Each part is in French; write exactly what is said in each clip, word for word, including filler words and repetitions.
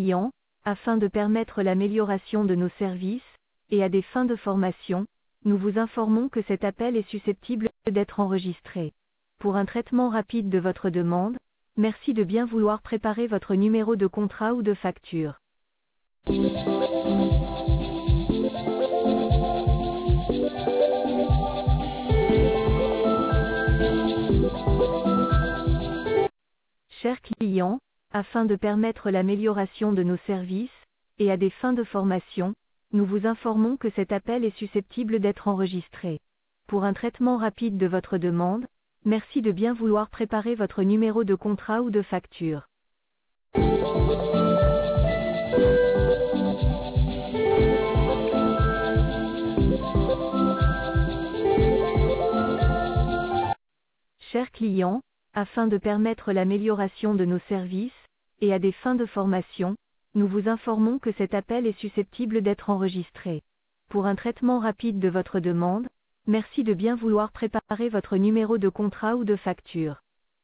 clients, afin de permettre l'amélioration de nos services, et à des fins de formation, nous vous informons que cet appel est susceptible d'être enregistré. Pour un traitement rapide de votre demande, merci de bien vouloir préparer votre numéro de contrat ou de facture. Chers clients, afin de permettre l'amélioration de nos services, et à des fins de formation, nous vous informons que cet appel est susceptible d'être enregistré. Pour un traitement rapide de votre demande, merci de bien vouloir préparer votre numéro de contrat ou de facture. Chers clients, afin de permettre l'amélioration de nos services, et à des fins de formation, nous vous informons que cet appel est susceptible d'être enregistré. Pour un traitement rapide de votre demande, merci de bien vouloir préparer votre numéro de contrat ou de facture.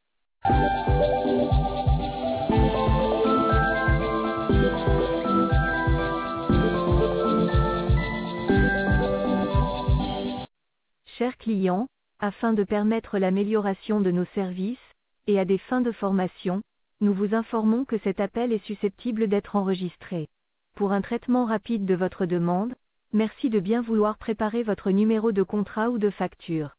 Chers clients, afin de permettre l'amélioration de nos services, et à des fins de formation, nous vous informons que cet appel est susceptible d'être enregistré. Pour un traitement rapide de votre demande, merci de bien vouloir préparer votre numéro de contrat ou de facture.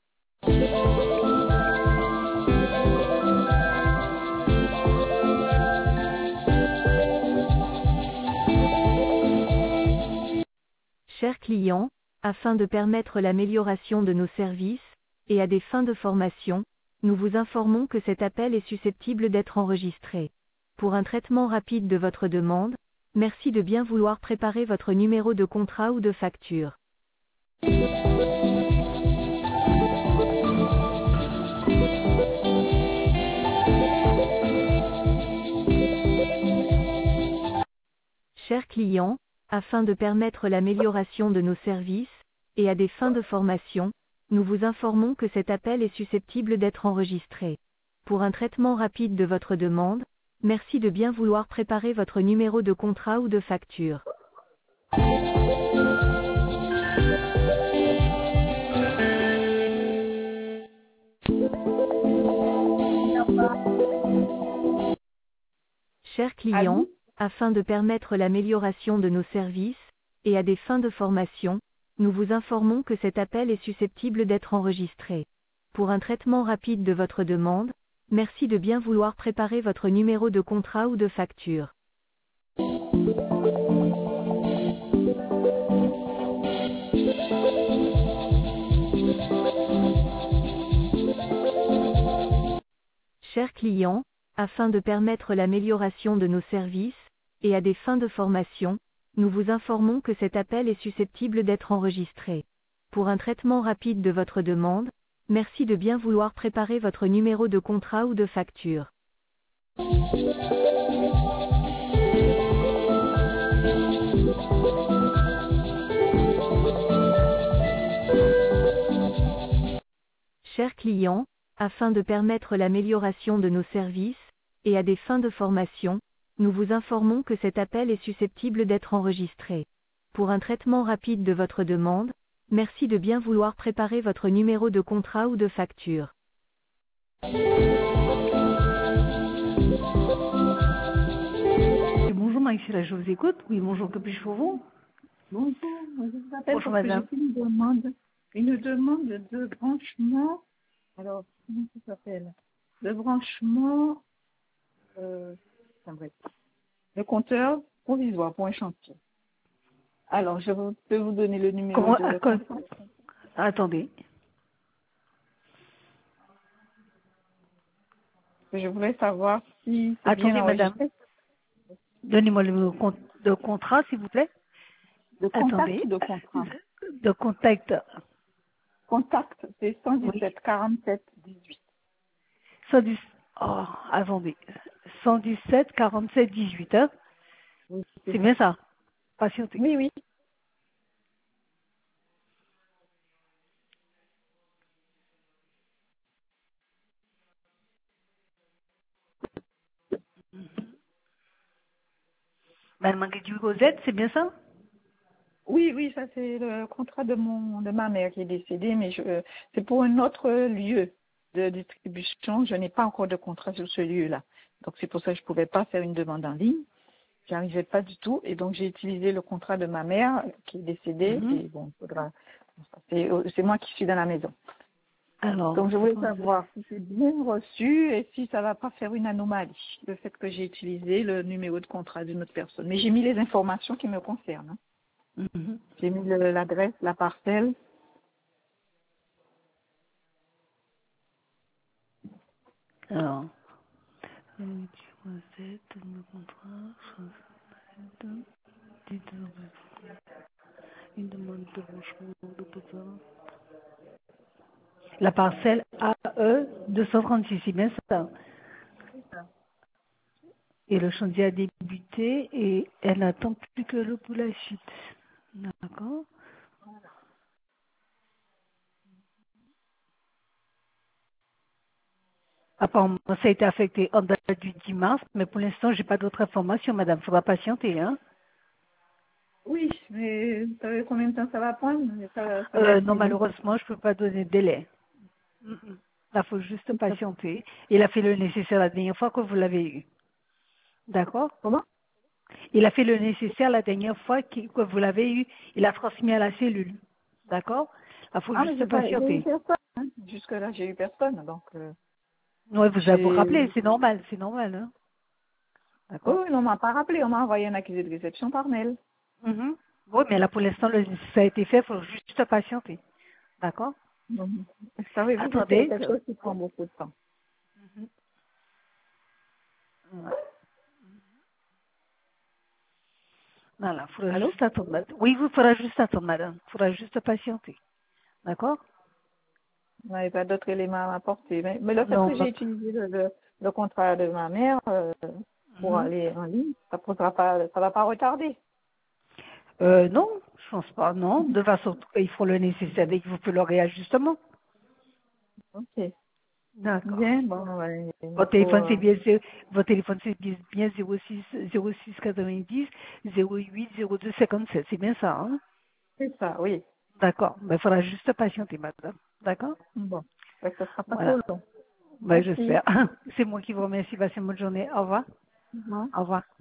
Chers clients, afin de permettre l'amélioration de nos services, et à des fins de formation, nous vous informons que cet appel est susceptible d'être enregistré. Pour un traitement rapide de votre demande, merci de bien vouloir préparer votre numéro de contrat ou de facture. Chers clients, afin de permettre l'amélioration de nos services, et à des fins de formation, nous vous informons que cet appel est susceptible d'être enregistré. Pour un traitement rapide de votre demande, merci de bien vouloir préparer votre numéro de contrat ou de facture. Chers clients, afin de permettre l'amélioration de nos services, et à des fins de formation, nous vous informons que cet appel est susceptible d'être enregistré. Pour un traitement rapide de votre demande, merci de bien vouloir préparer votre numéro de contrat ou de facture. Chers clients, afin de permettre l'amélioration de nos services, et à des fins de formation, nous vous informons que cet appel est susceptible d'être enregistré. Pour un traitement rapide de votre demande, merci de bien vouloir préparer votre numéro de contrat ou de facture. Chers clients, afin de permettre l'amélioration de nos services, et à des fins de formation, nous vous informons que cet appel est susceptible d'être enregistré. Pour un traitement rapide de votre demande, merci de bien vouloir préparer votre numéro de contrat ou de facture. Bonjour Marie-Céla, je vous écoute. Oui, bonjour, que puis-je pour vous? Bonjour, je vous appelle Bonjour parce que j'ai madame. fait une demande, une demande de branchement, alors, comment ça s'appelle? Le branchement, euh, enfin, bref, le compteur provisoire pour un chantier. Alors, je vous- peux vous donner le numéro Comment de ah, le quoi- compteur. Attendez. Je voulais savoir si c'est bien Attendez madame. enregistré. Donnez-moi le compte de contrat, s'il vous plaît. De contact Attendez. ou de contrat? De contact. Contact, c'est cent Oui. dix-sept quarante-sept dix-huit. cent dix. Oh, attendez. cent dix-sept quarante-sept dix-huit, hein? Oui, C'est bien ça. Patientez. Oui, oui. Madame Marguerite Rosette, c'est bien ça? Oui, oui, ça c'est le contrat de mon de ma mère qui est décédée, mais je c'est pour un autre lieu de distribution. Je n'ai pas encore de contrat sur ce lieu-là. Donc c'est pour ça que je ne pouvais pas faire une demande en ligne. J'arrivais pas du tout. Et donc j'ai utilisé le contrat de ma mère qui est décédée. Mhm. Et bon, il faudra. C'est c'est moi qui suis dans la maison. Alors, Donc je voulais Rosette. savoir si c'est bien reçu et si ça va pas faire une anomalie, le fait que j'ai utilisé le numéro de contrat d'une autre personne. Mais j'ai mis les informations qui me concernent. hein. Mhm. J'ai mis le- l'adresse, la parcelle. Alors, Marguerite Rosette, le contrat, Rosette, titre, une demande de branchement de besoin. La parcelle A E deux cent trente-six, c'est bien ça. Et le chantier a débuté et elle n'attend plus que le pour la suite. D'accord. Apparemment, ça a été affecté en date du dix mars, mais pour l'instant, j'ai pas d'autres informations, madame. Faudra patienter, hein. Oui, mais vous savez combien de temps ça va prendre? ça, ça va Euh, être non, fini. malheureusement, je peux pas donner de délai. Mm, mm. Là, faut juste patienter. Il a fait le nécessaire la dernière fois que vous l'avez eu. D'accord? Comment? Il a fait le nécessaire la dernière fois qui- que vous l'avez eu. Il a transmis à la cellule. D'accord? Il faut Ah, mais juste j'ai pas, j'ai eu patienter. personne. Hein. Jusque-là, j'ai eu personne. Donc, euh, Oui, vous avez vous j'ai... rappeler, c'est normal, c'est normal, hein. Oui, D'accord? oui, non, on m'a pas rappelé. On m'a envoyé un accusé de réception par mail. Mhm. Oui, mais là, pour l'instant, le- ça a été fait, il faut juste patienter. D'accord? Mhm. Savez-vous que c'est Attendez. quelque que- chose qui prend beaucoup de temps? Ouais. Voilà, il faudra Allô? juste attendre. madame. Oui, il faudra juste attendre, madame. Il faudra juste patienter. D'accord? Vous n'avez pas d'autres éléments à m'apporter. Mais, mais le fait Non, que j'ai pas- utilisé le, le, le contrat de ma mère euh, pour Mhm. aller en ligne, ça posera pas, ça va pas retarder. Euh, non, je pense pas, non. De toute façon, il faut le nécessaire dès que vous faites le réajustement. Ok. D'accord. Bien, bon, ouais, il Votre faut, téléphone, c'est euh, bien, zé- votre téléphone, c'est bien bien zéro six, zéro six quatre-vingt-dix, zéro huit, zéro deux cinquante-sept. C'est bien ça, hein? c'est ça, oui. D'accord. Ben, il faudra juste patienter, madame. D'accord? Bon, fait que ça sera pas trop Voilà. long. Ben, Merci. j'espère. C'est moi qui vous remercie. Passez une bonne journée. Au revoir. Au revoir. Au revoir.